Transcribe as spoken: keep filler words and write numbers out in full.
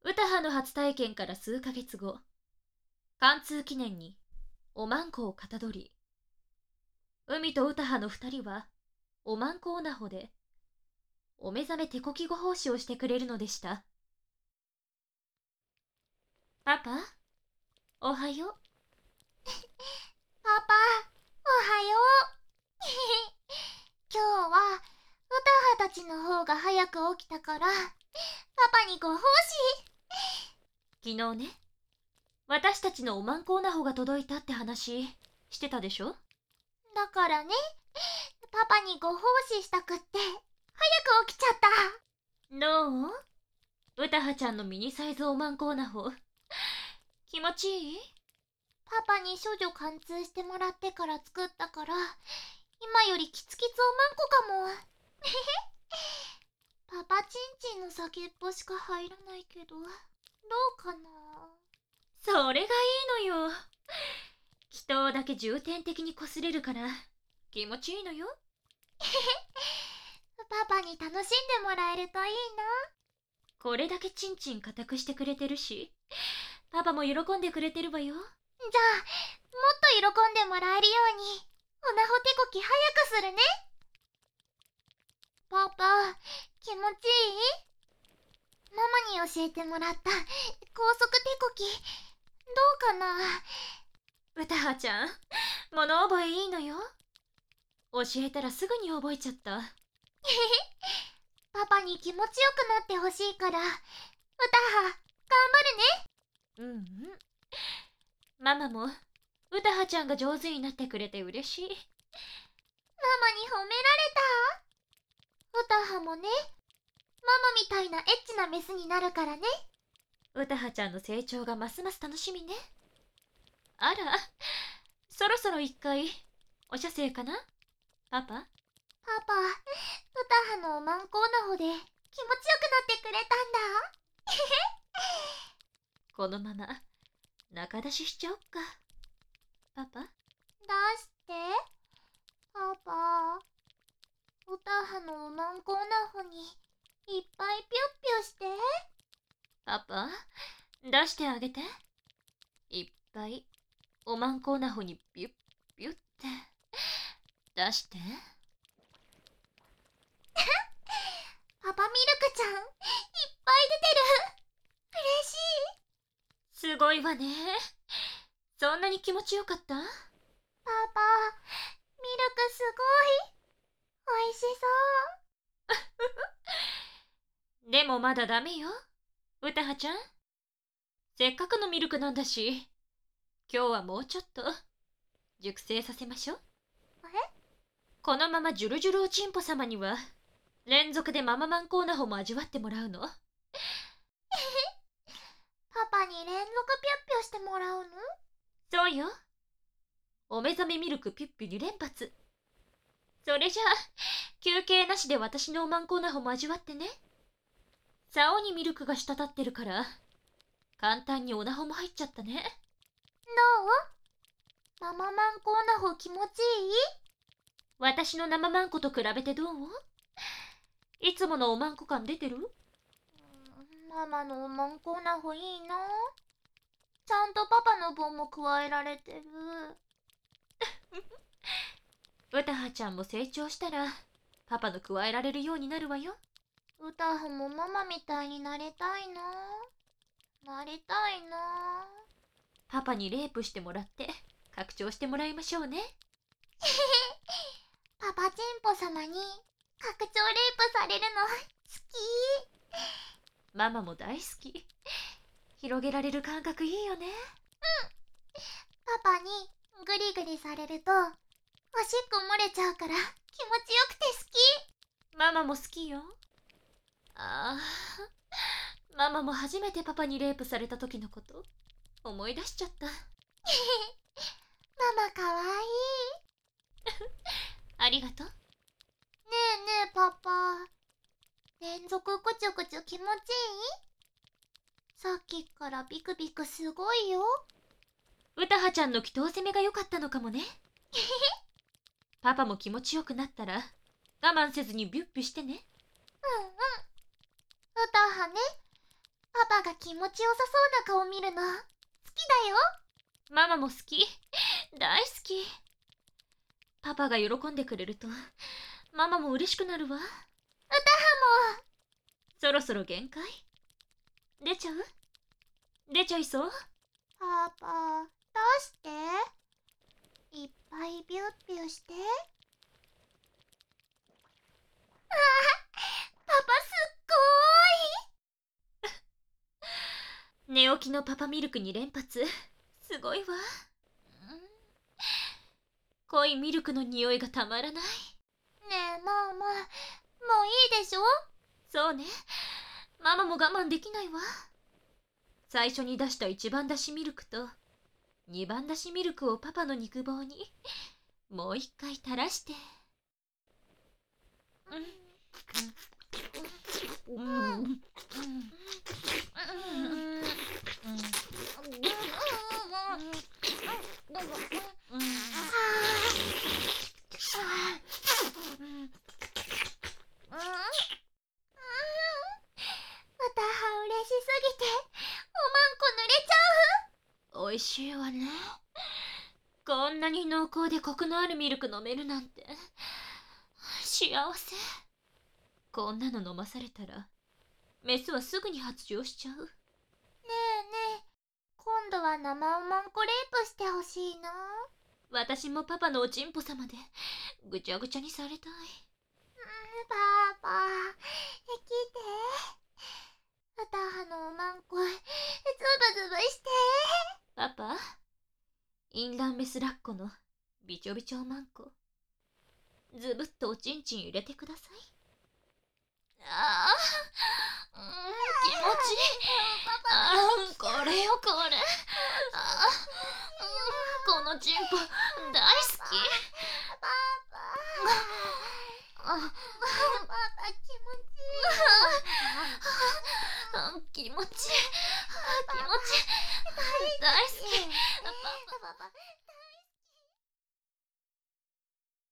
詩羽の初体験から数ヶ月後、貫通記念におまんこをかたどり、海と詩羽の二人はおまんこオナホでお目覚め手こきご奉仕をしてくれるのでした。パパ、おはよう。 パパ、おはよう。今日は詩羽たちの方が早く起きたからパパにご奉仕。 昨日ね、私たちのおまんこオナホが届いたって話してたでしょ。 だからね、パパにご奉仕したくって早く起きちゃった。 どう？詩羽ちゃんのミニサイズおまんこオナホ、気持ちいい？ パパに処女貫通してもらってから作ったから今よりキツキツおまんこかも。パパチンチンの先っぽしか入らないけどどうかな。 それがいいのよ。祈祷だけ重点的に擦れるから気持ちいいのよ。 パパに楽しんでもらえるといいな。 これだけチンチン固くしてくれてるし、パパも喜んでくれてるわよ。 じゃあもっと喜んでもらえるようにオナホ手こき早くするね。パパ、気持ちいい？ママに教えてもらった高速手こきどうかな。 詩羽ちゃん、物覚えいいのよ。教えたらすぐに覚えちゃった。 パパに気持ちよくなってほしいから詩羽頑張るね。 うんうん。ママも詩羽ちゃんが上手になってくれて嬉しい。 ママに褒められた。詩羽もね、ママみたいなエッチなメスになるからね。 詩羽ちゃんの成長がますます楽しみね。あら、そろそろ一回お射精かな、パパ。 パパ、詩羽のおまんこオナホで気持ちよくなってくれたんだ。 このまま中出ししちゃおっか、パパ。 出してパパ。詩羽のおまんこオナホにいっぱいピュッピュして。 パパ、出してあげて。いっぱいおまんこオナホにビュッビュッって出して。 パパミルクちゃんいっぱい出てる。嬉しい。 すごいわね。そんなに気持ちよかった？ パパ、ミルクすごいおいしそう。 でもまだダメよ、詩羽ちゃん。せっかくのミルクなんだし、今日はもうちょっと熟成させましょう。 え？ このままジュルジュルおちんぽ様には連続でマママンコーナホも味わってもらうの。 パパに連続ピュッピュしてもらうの？ そうよ。お目覚めミルクピュッピュに連発。それじゃあ休憩なしで私のおまんこオナホも味わってね。竿にミルクが滴ってるから簡単にオナホも入っちゃったね。 どう？マママンコオナホ気持ちいい？ 私の生マンコと比べてどう？いつものおまんこ感出てる？ ママのおまんこオナホいいな。ちゃんとパパの分も加えられてる。 詩羽ちゃんも成長したらパパの加えられるようになるわよ。 詩羽もママみたいになりたいな。なりたいな。 パパにレイプしてもらって拡張してもらいましょうね。 パパチンポ様に拡張レイプされるの好き。 ママも大好き。広げられる感覚いいよね。 パパにグリグリされるとおしっこ漏れちゃうから気持ちよくて好き。 ママも好きよ。ああ、ママも初めてパパにレイプされた時のこと思い出しちゃった。 ママかわいい。 ありがとう。 ねえねえパパ、連続くちゅくちゅ気持ちいい？さっきからビクビクすごいよ。 詩羽ちゃんの祈祷攻めが良かったのかもね。パパも気持ちよくなったら我慢せずにビュッビュしてね。 うんうん。詩羽ね、 パパが気持ちよさそうな顔見るの好きだよ。 ママも好き。大好き。パパが喜んでくれるとママも嬉しくなるわ。 歌はも。 そろそろ限界？出ちゃう？出ちゃいそう？ パパ、どうして？いっぱいビュッビュして。あパパすっごーい。 寝起きのパパミルクに連発。すごいわ。濃いミルクの匂いがたまらない。 ねえママ、もういいでしょ？ そうね。ママも我慢できないわ。最初に出した一番出しミルクと二番出しミルクをパパの肉棒にもう一回垂らして。うんうんうんうん歌は嬉しすぎておまんこ濡れちゃう。 おいしいわね。こんなに濃厚でコクのあるミルク飲めるなんて幸せ。こんなの飲まされたらメスはすぐに発情しちゃう。 ねえねえ、今度は生おまんこレイプしてほしいな。 私もパパのおちんぽ様でぐちゃぐちゃにされたい。 パパ、来て。歌はのおまんこズブズブして。 パパ、インランメスラッコのびちょびちょおまんこズブッとおちんちん入れてください。ああ、うん、気持ちいい。ああ、これよこれ。ああ、うん、このちんぽ大好き。 パパ、 あパパ気持ちいい。 あ、気持ちいい。気持ちいい。大好き。 パパ。